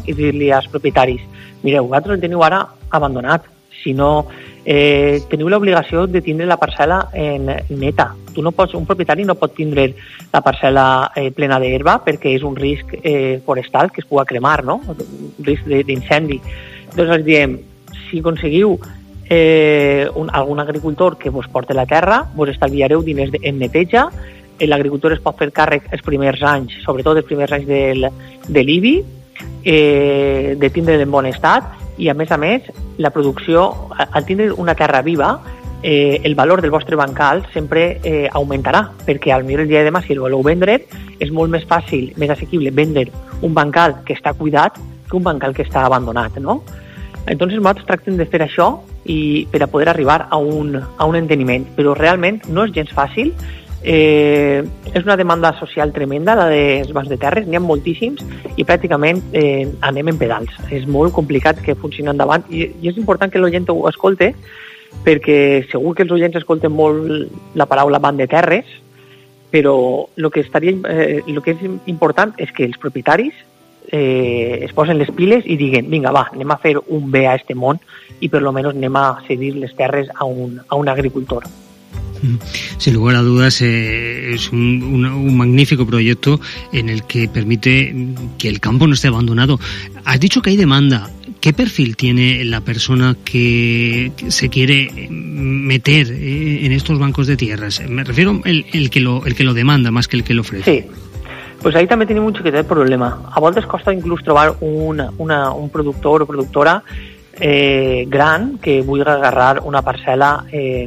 i dir-li als propietaris: mireu, vosaltres el teniu ara abandonat, si no teniu l'obligació de tindre la parcel·la neta. Un propietari no pot tindre la parcel·la plena d'herba perquè és un risc forestal que es pugui cremar, no? Un risc d'incendi. Doncs els diem, si aconseguiu algun agricultor que vos porti la terra, vos estalviareu diners en neteja. L'agricultor es pot fer càrrec els primers anys, sobretot els primers anys de l'IBI, de tindre en bon estat, i a més, la producció, al tindre una terra viva, el valor del vostre bancal sempre augmentarà, perquè al millor el dia de demà, si el voleu vendre, és molt més fàcil, més assequible vendre un bancal que està cuidat que un bancal que està abandonat, no? Entonces nosaltres tractem de fer això i per a poder arribar a un enteniment, però realment no és gens fàcil. És una demanda social tremenda, la dels bancs de terres, n'hi ha moltíssims i pràcticament anem en pedals. És molt complicat que funcioni endavant i és important que l'oient ho escolte, perquè segur que els oients escolten molt la paraula banc de terres, però el que és important és que els propietaris es posen les piles i diguen: vinga, va, anem a fer un bé a este món i per lo menos anem a cedir les terres a un agricultor. Sin lugar a dudas, es un magnífico proyecto en el que permite que el campo no esté abandonado. Has dicho que hay demanda. ¿Qué perfil tiene la persona que se quiere meter en estos bancos de tierras? Me refiero el que lo demanda más que el que lo ofrece. Sí. Pues ahí també tenim un xiquetet problema. A voltes costa inclús trobar un productor o productora gran que vulgui agarrar una parcel·la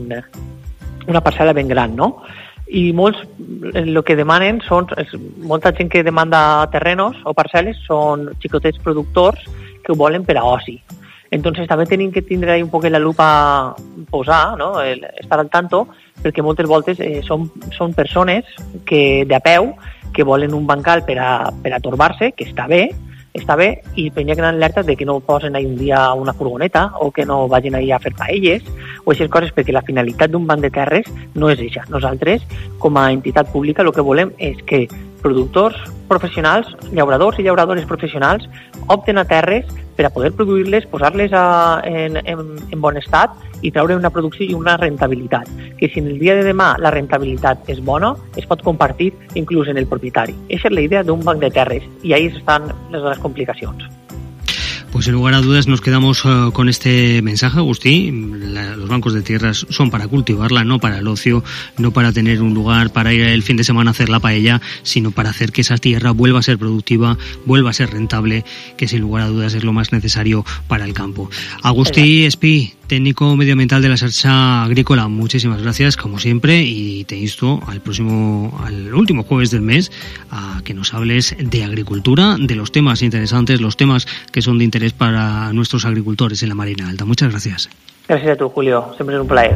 ben gran, no? I molts el que demanen molta gent que demanda terrenos o parcel·les són xicotets productors que ho volen per a oci. Entonces també tenim que tindre ahí un poc la lupa posar, no? Estar al tanto, perquè moltes voltes són persones que de a peu que volen un bancal per a torbar-se, que està bé, i penja que alerta de que no posen ahí un dia una furgoneta o que no vagin ahí a fer paelles o aquestes coses, perquè la finalitat d'un banc de terres no és això. Nosaltres, com a entitat pública, el que volem és que productors professionals, llauradors i llauradores professionals opten a terres per a poder produir-les, posar-les en bon estat i treure una producció i una rentabilitat. Que si en el dia de demà la rentabilitat és bona, es pot compartir inclús en el propietari. Aquesta és la idea d'un banc de terres i ahí estan les complicacions. Pues sin lugar a dudas nos quedamos con este mensaje, Agustí. Los bancos de tierras son para cultivarla, no para el ocio, no para tener un lugar para ir el fin de semana a hacer la paella, sino para hacer que esa tierra vuelva a ser productiva, vuelva a ser rentable, que sin lugar a dudas es lo más necesario para el campo. Agustí Espí, técnico medioambiental de la Xarxa Agrícola, muchísimas gracias como siempre y te insto al último jueves del mes a que nos hables de agricultura, de los temas interesantes, los temas que son de interés para nuestros agricultores en la Marina Alta. Muchas gracias. Gracias a tú, Julio. Siempre es un placer.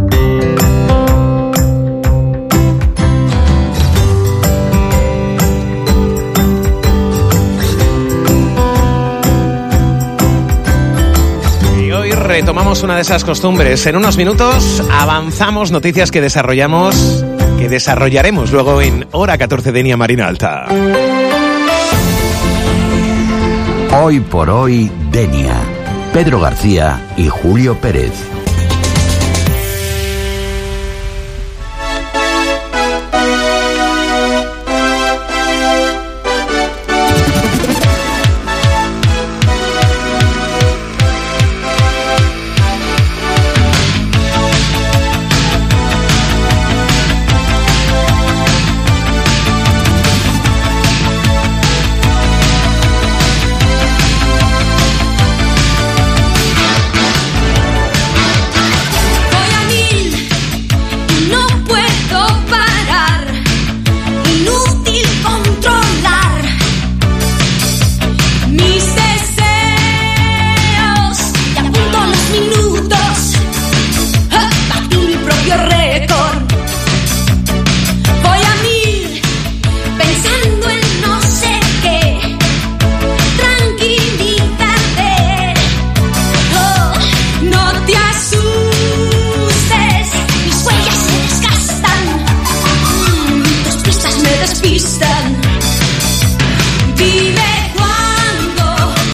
Retomamos una de esas costumbres. En unos minutos avanzamos noticias que desarrollaremos luego en Hora 14 de Denia Marina Alta. Hoy por hoy, Denia. Pedro García y Julio Pérez.